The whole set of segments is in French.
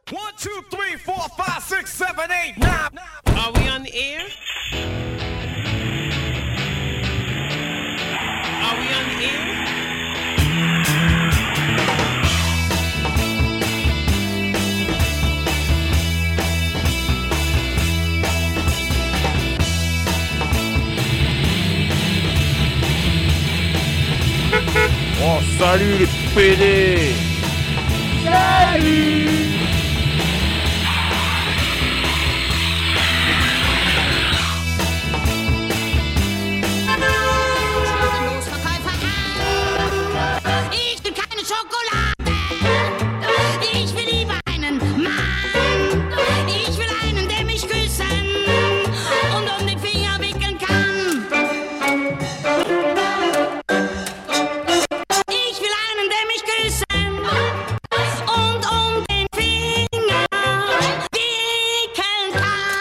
1, 2, 3, 4, 5, 6, 7, 8, 9. Are we on the air? Are we on the air? Oh, salut les PD! Salut! Ich will keine Schokolade. Ich will lieber einen Mann. Ich will einen, der mich küssen und um den Finger wickeln kann. Ich will einen, der mich küssen und um den Finger wickeln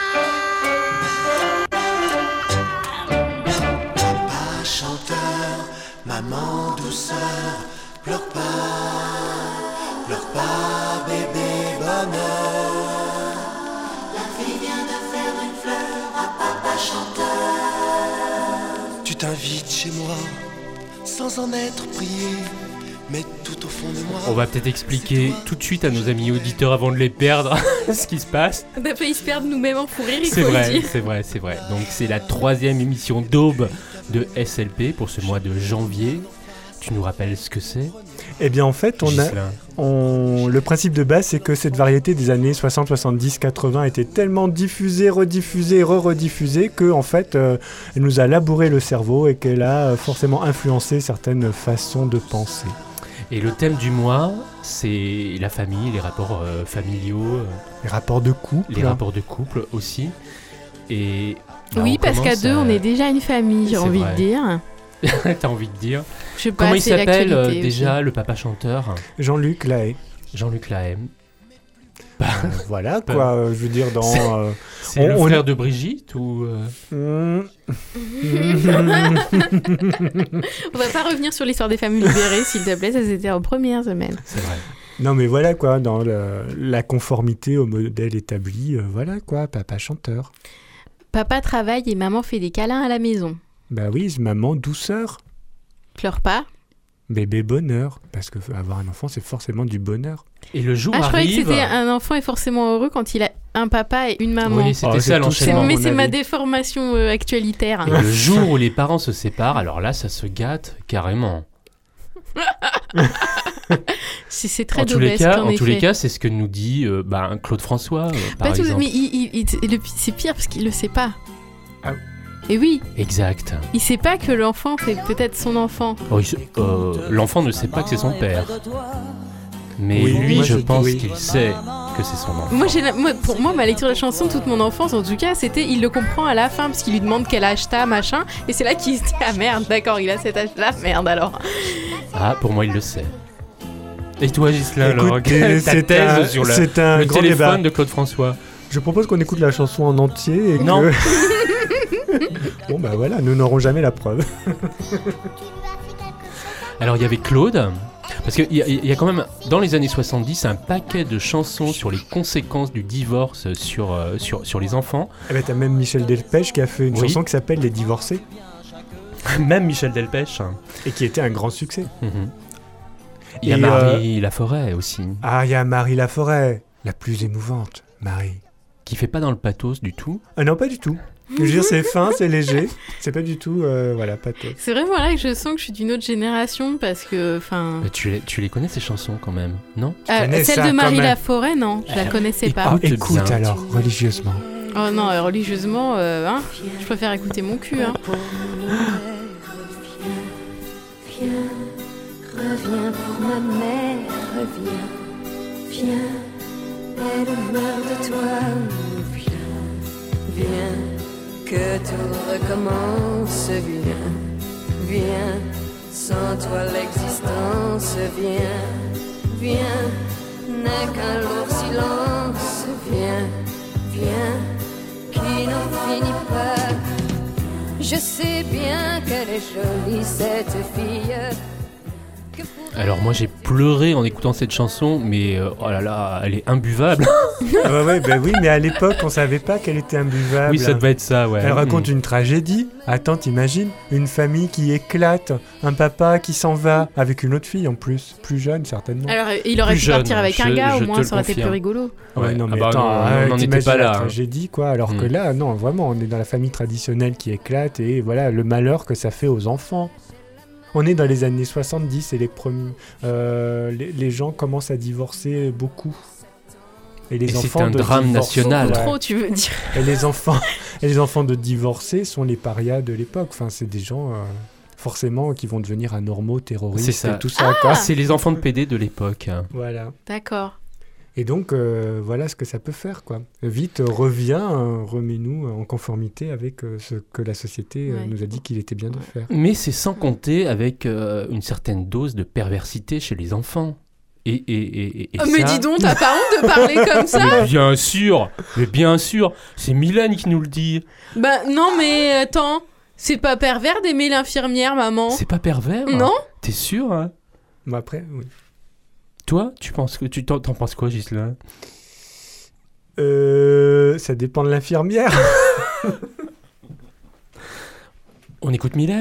kann. Papa chanteur, maman douceur, pleure pas bébé bonheur. La vie vient de faire une fleur à papa chanteur. Tu t'invites chez moi sans en être prié, mais tout au fond de moi. On va peut-être expliquer tout de suite à nos amis auditeurs avant de les perdre ce qui se passe. On a failli se perdre nous-mêmes en fou rire, il C'est faut le vrai, dire. c'est vrai, c'est vrai. Donc c'est la 3e émission d'Aube de SLP pour ce mois de janvier. Tu nous rappelles ce que c'est, Eh bien en fait, Ghislain? le principe de base, c'est que cette variété des années 60, 70, 80 était tellement diffusée, rediffusée, rediffusée que en fait, elle nous a labouré le cerveau et qu'elle a forcément influencé certaines façons de penser. Et le thème du mois, c'est la famille, les rapports familiaux, Les rapports de couple. les rapports de couple aussi. Et bah, Oui, on parce qu'à commence deux, on est déjà une famille, j'ai C'est envie vrai. de dire. T'as envie de dire. Je sais pas, Comment il c'est s'appelle l'actualité déjà aussi. le papa chanteur? Jean-Luc Lahaye. Jean-Luc Lahaye. Voilà quoi, je veux dire dans... C'est le on- frère de Brigitte ou hmm, On va pas revenir sur l'histoire des femmes libérées, s'il te plaît, ça c'était en première semaine. C'est vrai. Non mais voilà quoi, dans la conformité au modèle établi, voilà quoi, papa chanteur. Papa travaille et maman fait des câlins à la maison. Bah oui, maman douceur, Pleure pas. bébé bonheur, parce que avoir un enfant c'est forcément du bonheur. Et le jour Ah, je croyais que arrive. c'était un enfant est forcément heureux quand il a un papa et une maman. Oui, c'était Oh, ça c'est tout l'enchaînement. ça. Mais mon c'est ma avis. déformation actualitaire. Et le jour où les parents se séparent, alors là, ça se gâte carrément. C'est très En tous les daubesque, cas, en en tous les effet. cas, c'est ce que nous dit Claude François, par Pas tout, exemple. mais c'est pire parce qu'il le sait pas. Ah. Et oui, Exact. il sait pas que l'enfant c'est peut-être son enfant. Oh, l'enfant ne sait pas que c'est son père. Mais Oui, lui, moi, je je- pense oui. qu'il sait que c'est son enfant. Pour moi, ma lecture de la chanson, toute mon enfance, en tout cas, c'était il le comprend à la fin parce qu'il lui demande quel âge t'as, machin, et c'est là qu'il se dit ah merde, d'accord, il a cet âge-là, merde alors. Ah, pour moi, il le sait. Et toi, Ghislain, alors, Écoutez, ta c'est thèse un, sur c'est un le grand téléphone débat. de Claude François. Je propose qu'on écoute la chanson en entier et Non. que... Bon bah voilà, nous n'aurons jamais la preuve. Alors, il y avait Claude, parce qu'il y a quand même, dans les années 70, un paquet de chansons sur les conséquences du divorce sur les enfants. Eh ben t'as même Michel Delpech qui a fait une Oui. chanson qui s'appelle Les Divorcés Même Michel Delpech. et qui était un grand succès. Mhm. Il y a Et, Marie Laforêt aussi, Ah, il y a Marie Laforêt, la plus émouvante, Marie. qui fait pas dans le pathos du tout. Ah non, pas du tout. Je veux dire, c'est fin, c'est léger, c'est pas du tout, voilà, pathos. C'est vraiment là que je sens que je suis d'une autre génération parce que, enfin. Mais tu les connais ces chansons quand même, non? connais Celle ça, de quand Marie même. Laforêt, non, je la connaissais pas. écoute. Écoute bien. alors, religieusement. Oh non, religieusement, hein, je préfère écouter mon cul. Hein. Reviens pour ma mère, reviens, viens, elle meurt de toi, viens, viens, que tout recommence, viens, viens, sans toi l'existence, viens, viens, n'est qu'un lourd silence, viens, viens, qui n'en finit pas. Je sais bien qu'elle est jolie cette fille. Alors moi j'ai pleurer en écoutant cette chanson, mais oh là là, elle est imbuvable. Oui, mais à l'époque, on savait pas qu'elle était imbuvable. Oui, ça devait être ça, ouais. Elle raconte une tragédie. Attends, t'imagines une famille qui éclate, un papa qui s'en va avec une autre fille en plus, plus jeune certainement. Alors, il aurait pu partir avec un gars, au moins ça aurait été plus rigolo. Ouais, non, mais non, on n'en était pas là. La tragédie, quoi. Alors que là, non, vraiment, on est dans la famille traditionnelle qui éclate et voilà le malheur que ça fait aux enfants. On est dans les années 70 et les gens commencent à divorcer beaucoup. Et c'est un drame national. Trop, tu veux dire. Et les enfants de divorcés sont les parias de l'époque. Enfin, c'est des gens forcément qui vont devenir anormaux, terroristes, c'est ça. Et tout ça. Quoi. C'est les enfants de PD de l'époque. Voilà. D'accord. Et donc, voilà ce que ça peut faire, quoi. Vite, remets-nous en conformité avec ce que la société nous a dit qu'il était bien de faire. Mais c'est sans compter avec une certaine dose de perversité chez les enfants. Et mais dis donc, t'as pas honte de parler comme ça ? Mais bien sûr, c'est Mylène qui nous le dit. Bah non, mais attends, c'est pas pervers d'aimer l'infirmière, maman ? C'est pas pervers ? Non ? T'es sûr, hein ? Bah après, oui. Toi, t'en penses quoi, Ghislain ? Ça dépend de l'infirmière. On écoute Mylène ?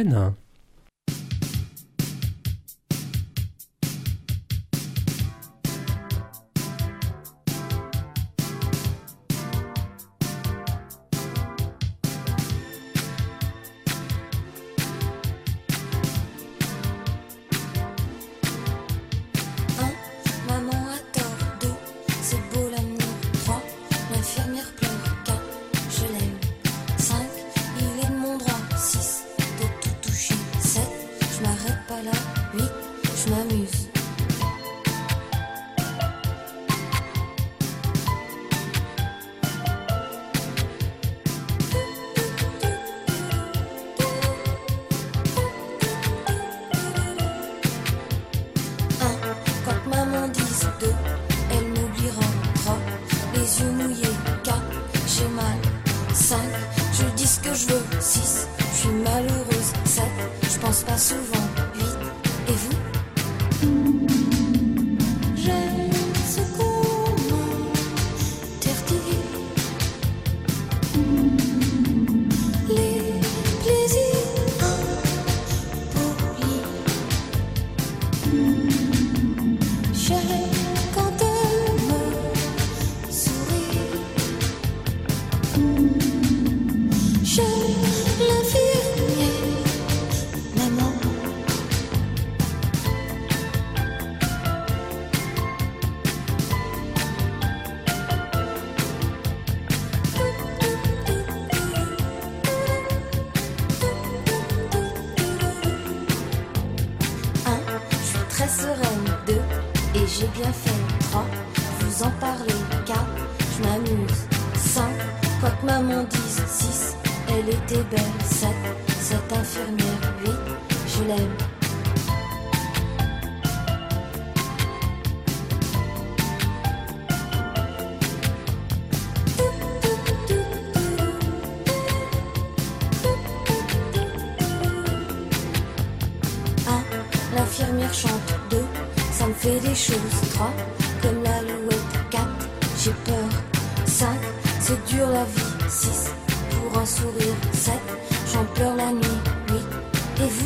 L'infirmière chante 2, ça me fait des choses. 3, comme l'alouette. 4, j'ai peur. 5, c'est dur la vie. 6, pour un sourire. 7, j'en pleure la nuit. 8, et vous ?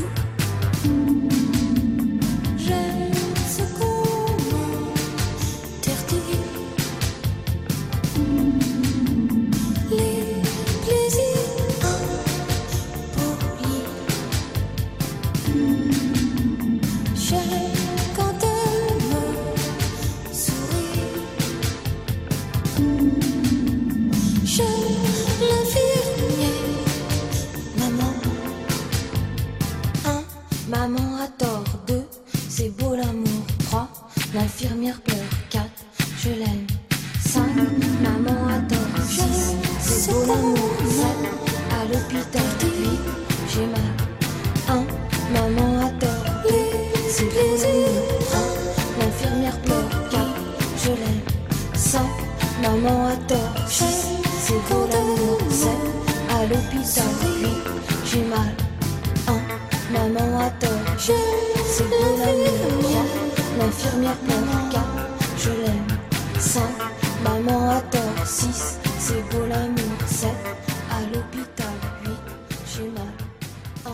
J'aime ce qu'on m'interdit. Les plaisirs impolis. J'aime quand elle me sourit. J'aime l'infirmier. Maman. 1, maman a tort. 2, c'est beau l'amour. 3, l'infirmière pleure. 4, je l'aime. 5, maman a tort. 6, c'est beau l'amour. 7, à l'hôpital. 8, j'ai mal. 1, maman a tort. C'est beau l'amour. 1, l'infirmière pleure. 4, je l'aime. 5, maman a tort. 6, c'est beau l'amour. 7, à l'hôpital. 8, j'ai mal. 1, maman a tort. C'est beau l'amour. 3, l'infirmière pleure. 4, je l'aime. 5, maman a tort. 6, c'est beau l'amour. 7, à l'hôpital. 8, j'ai mal. 1.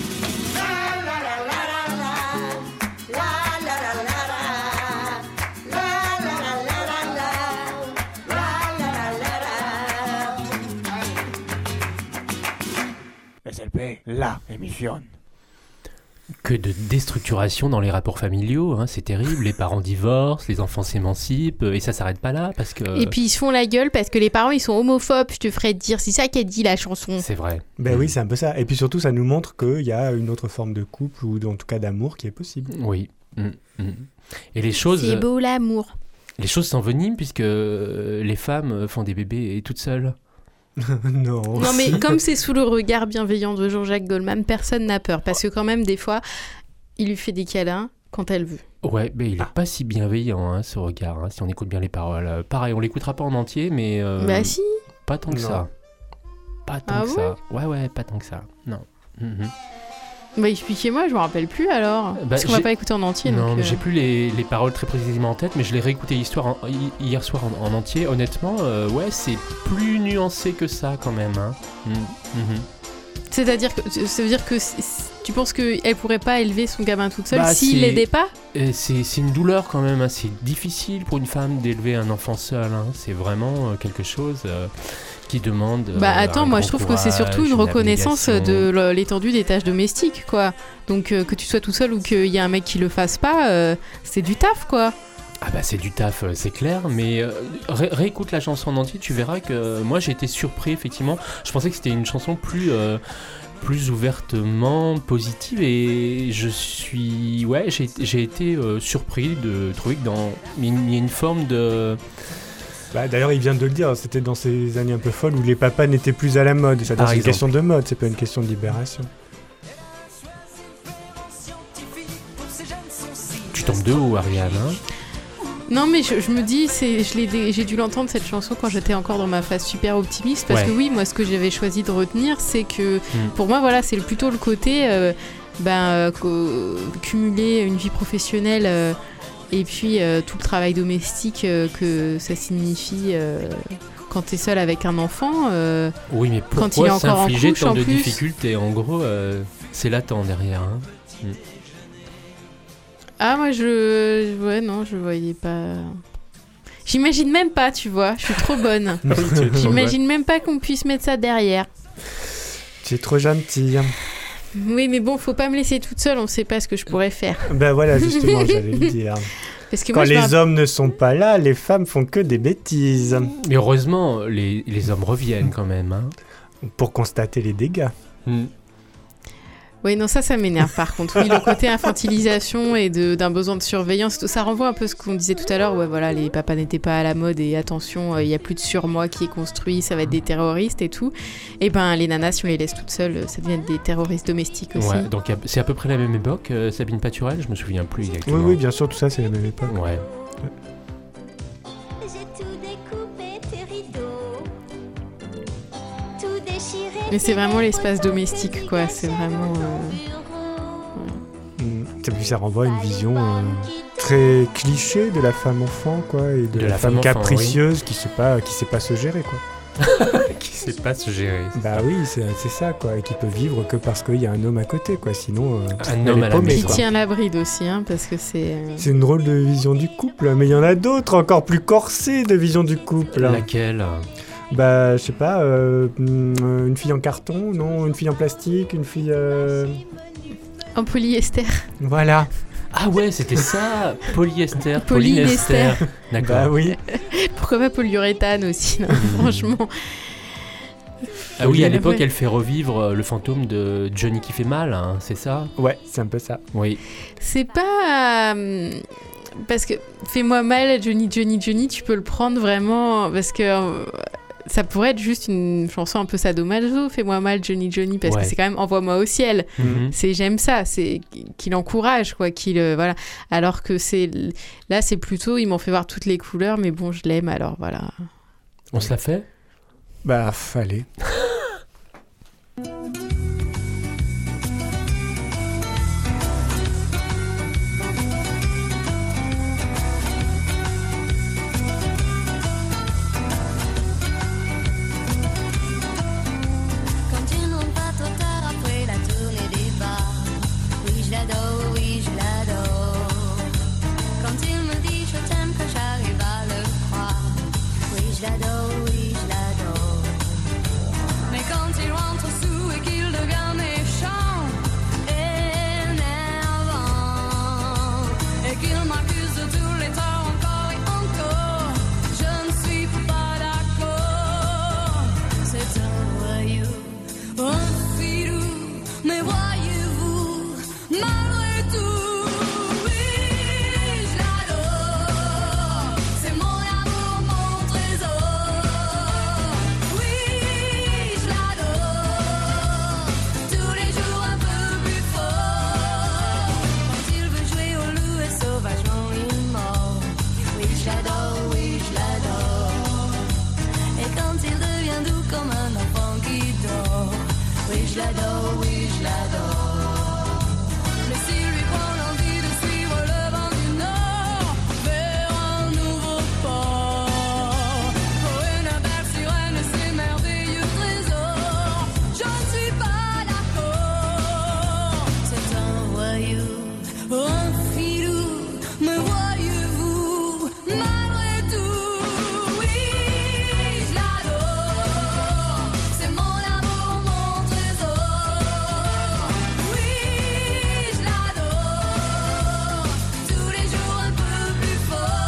SLP, la émission. Que de déstructuration dans les rapports familiaux, hein, c'est terrible. Les parents divorcent, les enfants s'émancipent, et ça s'arrête pas là parce que. Et puis ils se font la gueule parce que les parents ils sont homophobes, je te ferais dire. C'est ça qu'a dit la chanson. C'est vrai. Ben oui, c'est un peu ça. Et puis surtout, ça nous montre qu'il y a une autre forme de couple ou en tout cas d'amour qui est possible. Oui. Et les choses. C'est beau l'amour. Les choses s'enveniment puisque les femmes font des bébés toutes seules. Non. Non mais comme c'est sous le regard bienveillant de Jean-Jacques Goldman, personne n'a peur parce que quand même des fois il lui fait des câlins quand elle veut. Ouais, mais il est pas si bienveillant hein, ce regard, hein, si on écoute bien les paroles. Pareil, on l'écoutera pas en entier, mais Bah si. pas tant que Non. ça. Pas tant que bon ça. Ouais, pas tant que ça. Non. Bah expliquez-moi, je me rappelle plus alors. Parce qu'on va pas écouter en entier. Non, donc, mais j'ai plus les paroles très précisément en tête, mais je l'ai réécouté hier soir en entier. Honnêtement, ouais, c'est plus nuancé que ça quand même. Hein. C'est-à-dire que ça veut dire que tu penses qu'elle pourrait pas élever son gamin toute seule Bah, s'il l'aidait pas? C'est une douleur quand même. Hein. C'est difficile pour une femme d'élever un enfant seul. Hein. C'est vraiment quelque chose qui demande. Bah attends, un moi grand je trouve que c'est surtout courage, une reconnaissance abnégation. de l'étendue des tâches domestiques, quoi. Donc que tu sois tout seul ou qu'il y a un mec qui le fasse pas, c'est du taf, quoi. Ah bah c'est du taf, c'est clair, mais réécoute la chanson en entier, tu verras que moi j'ai été surpris effectivement. Je pensais que c'était une chanson plus ouvertement positive et j'ai été surpris de trouver que il y a une forme de. Bah, d'ailleurs, il vient de le dire, c'était dans ces années un peu folles où les papas n'étaient plus à la mode. C'est une question de mode, c'est pas une question de libération. Tu tombes de haut, Ariane, hein. Non mais je me dis, j'ai dû l'entendre cette chanson quand j'étais encore dans ma phase super optimiste parce que oui, moi ce que j'avais choisi de retenir c'est que pour moi voilà c'est plutôt le côté cumuler une vie professionnelle et puis tout le travail domestique que ça signifie quand t'es seul avec un enfant. Oui mais quand il est pourquoi encore en s'infliger couche, tant en de plus. difficultés? En gros c'est latent derrière. Hein. Ah moi je voyais pas. J'imagine même pas, tu vois, je suis trop bonne. J'imagine même pas qu'on puisse mettre ça derrière. Tu es trop gentille. Oui mais bon, faut pas me laisser toute seule, on sait pas ce que je pourrais faire. Ben voilà, justement, j'allais le dire. Parce que quand moi, les hommes ne sont pas là, les femmes font que des bêtises. Mais heureusement les hommes reviennent quand même. Hein. Pour constater les dégâts. Oui, non, ça m'énerve par contre. Oui, le côté infantilisation et d'un besoin de surveillance, ça renvoie un peu ce qu'on disait tout à l'heure. Ouais, voilà, les papas n'étaient pas à la mode et attention, il y a plus de surmoi qui est construit, ça va être des terroristes et tout. Et ben, les nanas, si on les laisse toutes seules, ça devient des terroristes domestiques aussi. Ouais, donc c'est à peu près la même époque, Sabine Paturel, je me souviens plus exactement. Oui, bien sûr, tout ça, c'est la même époque. Ouais. Mais c'est vraiment l'espace domestique, quoi. C'est vraiment. Et puis ça renvoie à une vision très cliché de la femme enfant, quoi, et de la femme capricieuse qui sait pas se gérer, quoi. Qui sait pas se gérer. Bah oui, c'est ça, quoi, et qui peut vivre que parce qu'il y a un homme à côté, quoi. Sinon, un homme à la qui maison. tient la bride aussi, hein, parce que c'est. C'est une drôle de vision du couple, mais il y en a d'autres encore plus corsées de vision du couple. Laquelle? Bah, je sais pas, une fille en carton, non, une fille en plastique, une fille... En polyester. Voilà. Ah ouais, c'était ça, polyester, Polynester. D'accord. Bah oui. Pourquoi pas polyuréthane aussi, non, franchement. Ah oui, à l'époque, elle fait revivre le fantôme de Johnny qui fait mal, hein, c'est ça? Ouais, c'est un peu ça. Oui. C'est pas... parce que Fais-moi mal, Johnny, tu peux le prendre vraiment... Parce que... ça pourrait être juste une chanson un peu sadomaso, Fais-moi mal, Johnny, parce que c'est quand même Envoie-moi au ciel. C'est j'aime ça, c'est qu'il encourage, quoi, voilà. Alors que là, c'est plutôt, ils m'ont fait voir toutes les couleurs, mais bon, je l'aime, alors voilà. On se la fait? Bah, fallait. je l'adore, oui, je l'adore. Mais quand il rentre sous et qu'il devient méchant, énervant, et qu'il m'accuse de tous les torts encore et encore, je ne suis pas d'accord. C'est un voyou, un filou, mais voyez-vous, malgré tout, oui, je l'adore. C'est mon amour, mon trésor. Oui, je l'adore. Tous les jours un peu plus fort. Quand il veut jouer au loup et sauvagement il mord. Oui, je l'adore, oui, je l'adore. Et quand il devient doux comme un enfant qui dort. Oui, je l'adore, oui, je l'adore. Mais s'il lui prend l'envie de suivre le vent du nord vers un nouveau port, pour une belle sirène et ses merveilleux trésors, je ne suis pas d'accord. C'est un voyou, un filou, mais voyez-vous, malgré tout, oui, je l'adore. C'est mon amour, mon trésor. Oui, je l'adore. Tous les jours un peu plus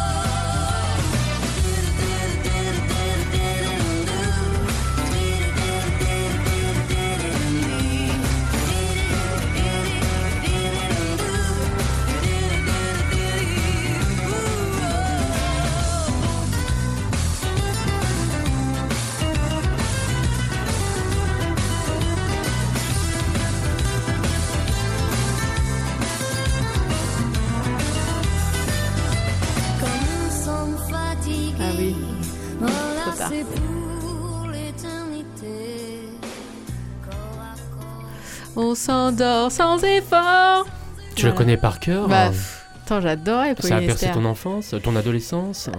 comme nous sommes fatigués. Ah oui. Voilà, tard. c'est pour l'éternité. Corps à corps. On s'endort sans effort. Tu le Voilà. connais par cœur Bah, hein. attends, j'adorais Ça a percé Polyester. ton enfance, ton adolescence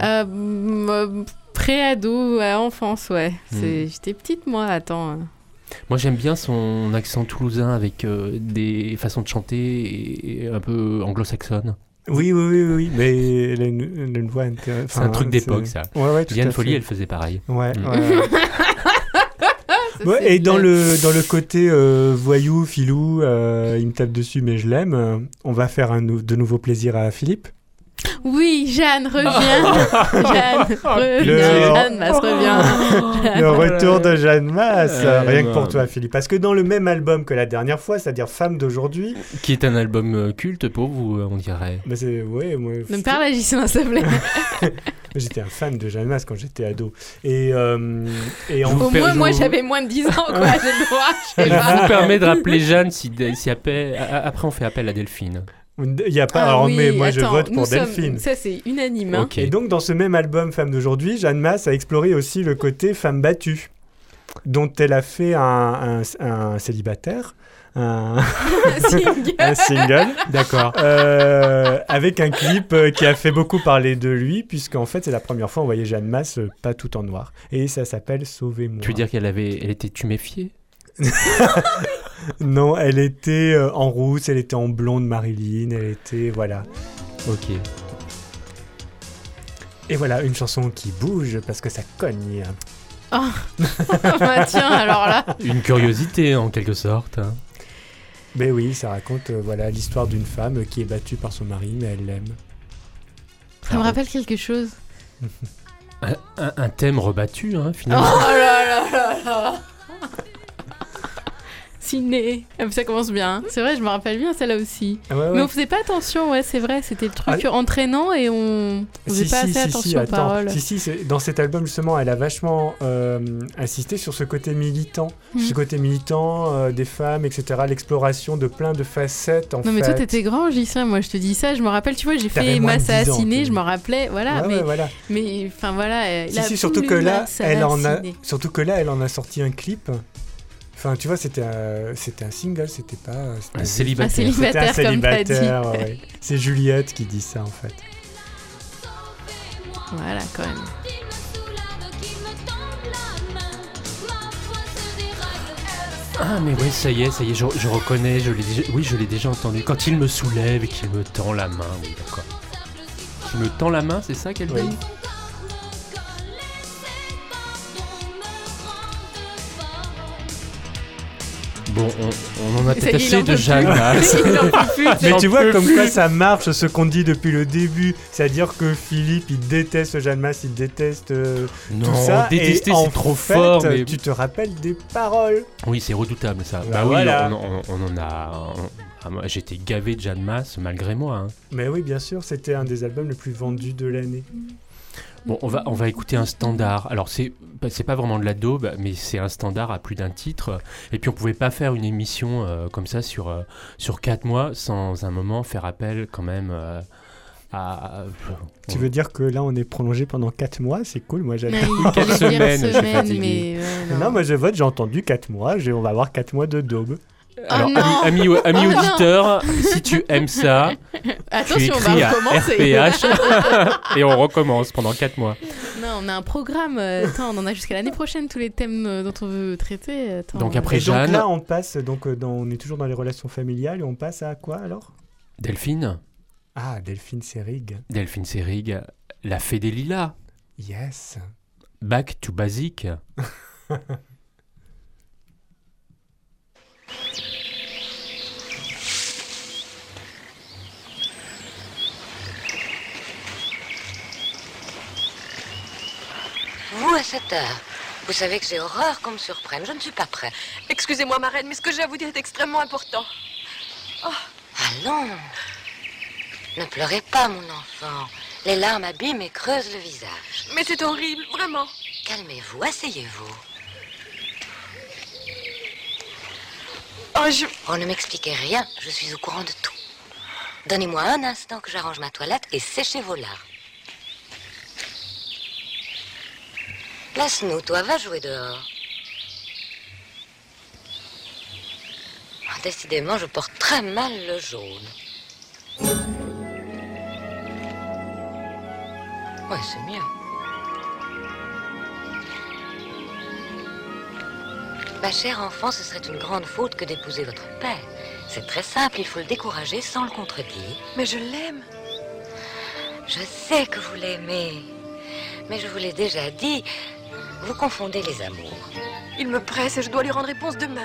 Pré-ado, enfance, ouais. J'étais petite, moi, attends. Moi j'aime bien son accent toulousain avec des façons de chanter et un peu anglo-saxonne. Oui, mais elle a une voix intéressante. C'est un truc d'époque ça. Ouais, tout Liane à Folly fait. elle faisait pareil. Ouais, Mm. ouais. Ouais, et dans le côté voyou, filou, il me tape dessus mais je l'aime, on va faire de nouveaux plaisirs à Philippe. Oui, Jeanne, reviens. Jeanne, reviens. Le- Jeanne Masse, reviens. Le retour de Jeanne Masse, rien que non. pour toi Philippe. Parce que dans le même album que la dernière fois, c'est-à-dire Femme d'aujourd'hui, Qui est un album culte pour vous on dirait. bah ouais, moi, Ne me parle à Gislain, s'il te plaît. j'étais un fan de Jeanne Masse quand j'étais ado. Et en Au moins, moi, j'avais moins de 10 ans, quoi. J'ai le droit. je sais Je pas. vous permets de rappeler Jeanne si après on fait appel à Delphine. il y a pas. Ah alors, oui, mais moi je attends, vote pour nous sommes- Delphine. Ça, c'est unanime. Hein. Ok. Et donc, dans ce même album Femme d'aujourd'hui, Jeanne Masse a exploré aussi le côté femme battue, dont elle a fait un célibataire, un single, D'accord. avec un clip qui a fait beaucoup parler de lui, puisqu'en fait, c'est la première fois on voyait Jeanne Masse pas tout en noir. Et ça s'appelle Sauvez-moi. Tu veux dire elle était tuméfiée? Non, elle était en rousse, elle était en blonde Marilyn, elle était... Voilà. Ok. Et voilà, une chanson qui bouge parce que ça cogne. Bah, tiens, alors là. Une curiosité en quelque sorte. Hein. Mais oui, ça raconte voilà l'histoire d'une femme qui est battue par son mari, mais elle l'aime. Ça me rappelle quelque chose. Un thème rebattu, hein, Oh finalement. là là là là. Ciné. Ça commence bien. Hein. C'est vrai, je me rappelle bien celle-là aussi. Ah ouais, ouais. Mais on faisait pas attention, ouais, c'est vrai. C'était le truc entraînant et on faisait pas assez attention aux attends. paroles. Dans cet album, justement, elle a vachement insisté sur ce côté militant. Ce côté militant des femmes, etc. L'exploration de plein de facettes, en fait. Non, mais toi, t'étais grand, Gislain. Moi, je te dis ça. Je me rappelle, tu vois, j'ai T'avais fait moins de Massa 10 ans, Ciné. tu Je me rappelais, voilà. Ouais, mais, ouais, voilà. mais, enfin, voilà. Surtout que là, elle en a sorti un clip. Enfin, tu vois, c'était un single, c'était pas... Un célibataire. C'était un célibataire, comme t'as dit. ouais. C'est Juliette qui dit ça, en fait. Voilà, quand même. Ah mais ouais, ça y est, je reconnais, je l'ai déjà entendu. Quand il me soulève et qu'il me tend la main, oui d'accord. Il me tend la main, c'est ça qu'elle dit ? Bon, on en a Ça peut-être y est, il assez en de peut Jeanne. plus. là. Il en peut plus. Mais tu J'en vois peux comme plus. quoi ça marche ce qu'on dit depuis le début. C'est-à-dire que Philippe, il déteste Jeanne Masse, il déteste Non, tout ça. détester, et en c'est trop fait, fort. Mais... tu te rappelles des paroles. Oui, c'est redoutable ça. Bah oui, voilà. on en a. Moi, j'étais gavé de Jeanne Masse malgré moi. Hein. Mais oui, bien sûr, c'était un des albums les plus vendus de l'année. Bon, on va écouter un standard. Alors, c'est pas vraiment de la daube, mais c'est un standard à plus d'un titre. Et puis, on pouvait pas faire une émission comme ça sur 4 mois sans un moment faire appel quand même à... Tu veux dire que là, on est prolongé pendant 4 mois? C'est cool, moi j'aime. Il 4 fallait dire semaines, je suis fatigué. mais Non, moi je vote, j'ai entendu 4 mois, on va avoir 4 mois de daube. Alors, non. ami auditeur, si tu aimes ça, tu Attention, on écris va à recommencer. RPH et on recommence pendant 4 mois. Non, on a un programme. Attends, on en a jusqu'à l'année prochaine tous les thèmes dont on veut traiter. Attends, Donc après Et donc Jeanne, là, on passe, on est toujours dans les relations familiales et on passe à quoi alors? Delphine, Ah, Delphine Seyrig. La Fée des Lilas, Yes. Back to Basic. Vous, à cette heure, vous savez que j'ai horreur qu'on me surprenne. Je ne suis pas prêt. Excusez-moi, ma reine, mais ce que j'ai à vous dire est extrêmement important. Allons. Ne pleurez pas, mon enfant. Les larmes abîment et creusent le visage. Mais c'est horrible, vraiment. Calmez-vous, asseyez-vous. Oh, ne m'expliquez rien, je suis au courant de tout. Donnez-moi un instant que j'arrange ma toilette et séchez vos larmes. Laisse-nous, toi, va jouer dehors. Décidément, je porte très mal le jaune. Ouais, c'est mieux. Ma chère enfant, ce serait une grande faute que d'épouser votre père. C'est très simple, il faut le décourager sans le contredire. Mais je l'aime. Je sais que vous l'aimez, mais je vous l'ai déjà dit, vous confondez les amours. Il me presse et je dois lui rendre réponse demain.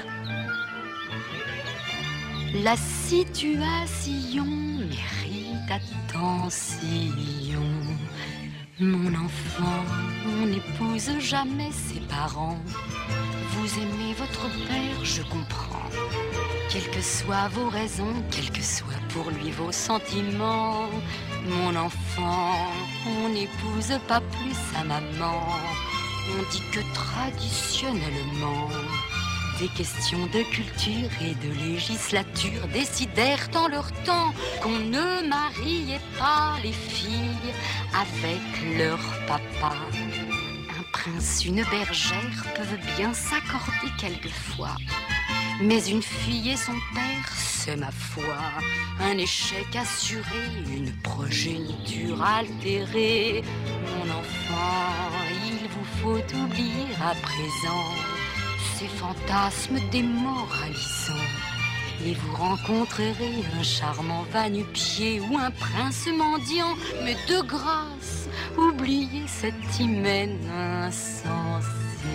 La situation mérite attention. Mon enfant, on n'épouse jamais ses parents. Vous aimez votre père, je comprends. Quelles que soient vos raisons, quels que soient pour lui vos sentiments. Mon enfant, on n'épouse pas plus sa maman. On dit que traditionnellement, des questions de culture et de législature décidèrent en leur temps qu'on ne mariait pas les filles avec leur papa. Un prince, une bergère peuvent bien s'accorder quelquefois. Mais une fille et son père, c'est ma foi, un échec assuré, une progéniture altérée. Mon enfant, il vous faut oublier à présent ces fantasmes démoralisants. Et vous rencontrerez un charmant va-nu-pied ou un prince mendiant. Mais de grâce, oubliez cet hymen insensé.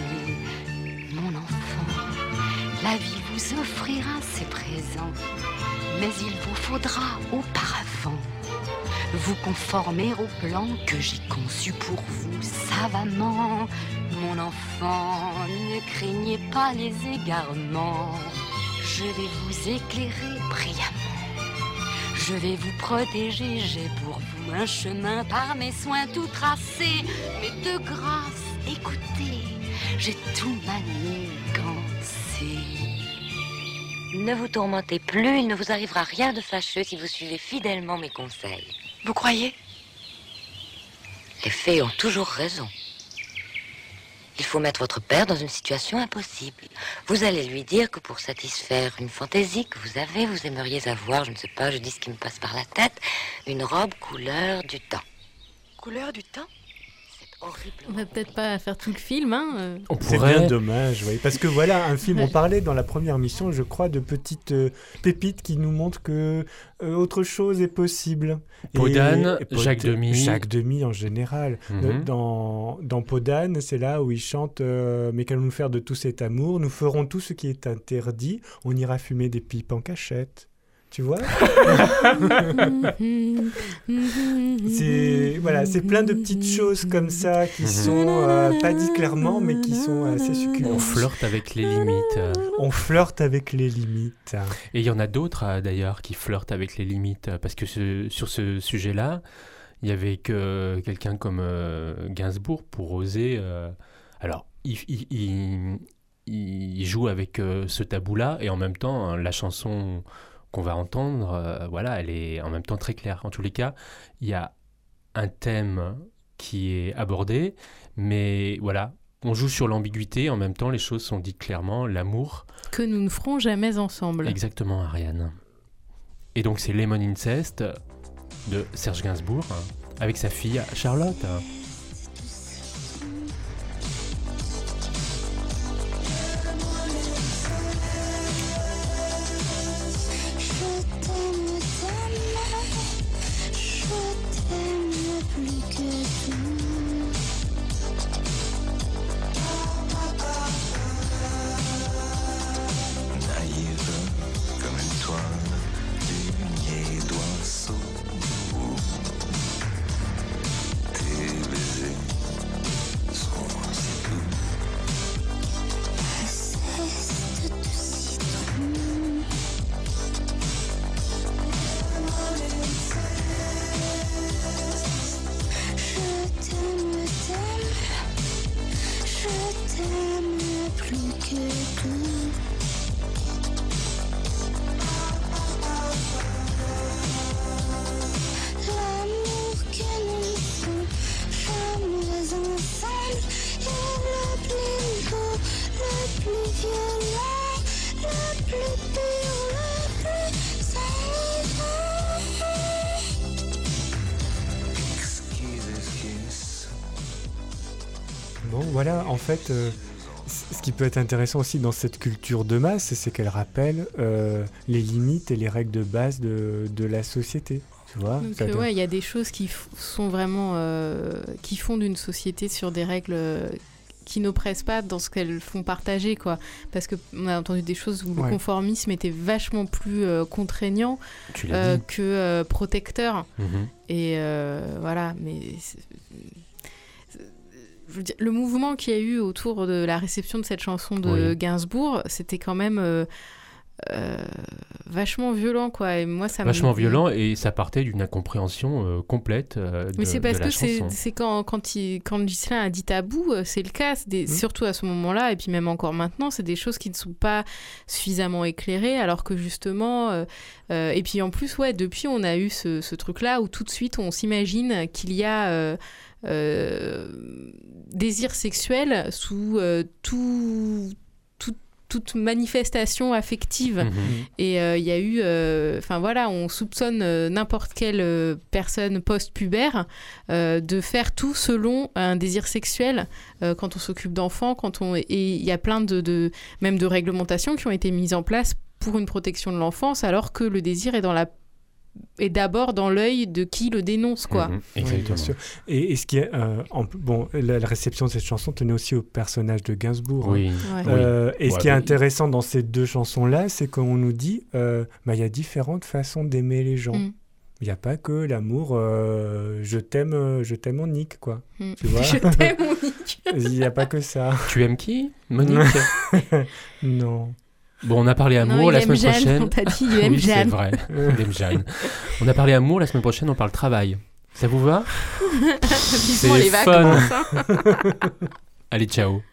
Mon enfant, la vie vous offrira ses présents, mais il vous faudra auparavant vous conformer au plan que j'ai conçu pour vous savamment. Mon enfant, ne craignez pas les égarements. Je vais vous éclairer brillamment. Je vais vous protéger, j'ai pour vous un chemin par mes soins tout tracé. Mais de grâce, écoutez, j'ai tout manigancé. Ne vous tourmentez plus, il ne vous arrivera rien de fâcheux si vous suivez fidèlement mes conseils. Vous croyez? Les fées ont toujours raison. Il faut mettre votre père dans une situation impossible. Vous allez lui dire que pour satisfaire une fantaisie que vous avez, vous aimeriez avoir, je ne sais pas, je dis ce qui me passe par la tête, une robe couleur du temps. Couleur du temps? C'est horriblement. On va peut-être pas faire tout le film, hein. C'est bien dommage, oui. Parce que voilà, un film, on parlait dans la première mission, je crois, de petites pépites qui nous montrent que autre chose est possible. Podane, Jacques Demy. Jacques Demy en général. Mhm. Dans Podane, c'est là où il chante mais qu'allons-nous faire de tout cet amour? Nous ferons tout ce qui est interdit. On ira fumer des pipes en cachette. Tu vois? C'est plein de petites choses comme ça qui sont pas dites clairement, mais qui sont assez succulentes. On flirte avec les limites. On flirte avec les limites. Et il y en a d'autres d'ailleurs qui flirtent avec les limites, parce que sur ce sujet-là, il y avait que quelqu'un comme Gainsbourg pour oser. Alors, il joue avec ce tabou-là, et en même temps, la chanson qu'on va entendre, elle est en même temps très claire. En tous les cas, il y a un thème qui est abordé, mais voilà, on joue sur l'ambiguïté, en même temps les choses sont dites clairement, l'amour. Que nous ne ferons jamais ensemble. Exactement, Ariane. Et donc c'est Lemon Incest de Serge Gainsbourg, avec sa fille Charlotte. Voilà, en fait, ce qui peut être intéressant aussi dans cette culture de masse, c'est qu'elle rappelle les limites et les règles de base de la société. Tu vois, donc, il y a des choses qui sont vraiment qui fondent une société sur des règles qui n'oppressent pas dans ce qu'elles font partager, quoi. Parce qu'on a entendu des choses où le conformisme était vachement plus contraignant que protecteur. Et voilà, mais je veux dire, le mouvement qu'il y a eu autour de la réception de cette chanson de Gainsbourg, c'était quand même vachement violent, quoi. Et moi, ça vachement violent, et ça partait d'une incompréhension complète mais c'est parce de la que chanson. c'est quand Ghislain a dit tabou, c'est le cas, surtout à ce moment-là, et puis même encore maintenant, c'est des choses qui ne sont pas suffisamment éclairées, alors que justement et puis en plus, depuis on a eu ce truc-là où tout de suite on s'imagine qu'il y a désir sexuel sous toute manifestation affective. Et il y a eu on soupçonne n'importe quelle personne post-pubère de faire tout selon un désir sexuel quand on s'occupe d'enfants, et il y a plein même de réglementations qui ont été mises en place pour une protection de l'enfance, alors que le désir est d'abord dans l'œil de qui le dénonce, quoi. Oui, bien sûr. Et ce qui est la réception de cette chanson tenait aussi au personnage de Gainsbourg. Oui. Et ce qui est intéressant dans ces deux chansons-là, c'est qu'on nous dit il y a différentes façons d'aimer les gens. Il n'y a pas que l'amour je t'aime Monique, quoi. Tu vois. Je t'aime Monique. Il n'y a pas que ça. Tu aimes qui, Monique? Non. Bon, on a parlé amour la semaine prochaine. On t'a dit, il aime Jeanne. C'est vrai, il aime Jeanne. On a parlé amour, la semaine prochaine, on parle travail. Ça vous va? C'est les vacances. Allez, ciao.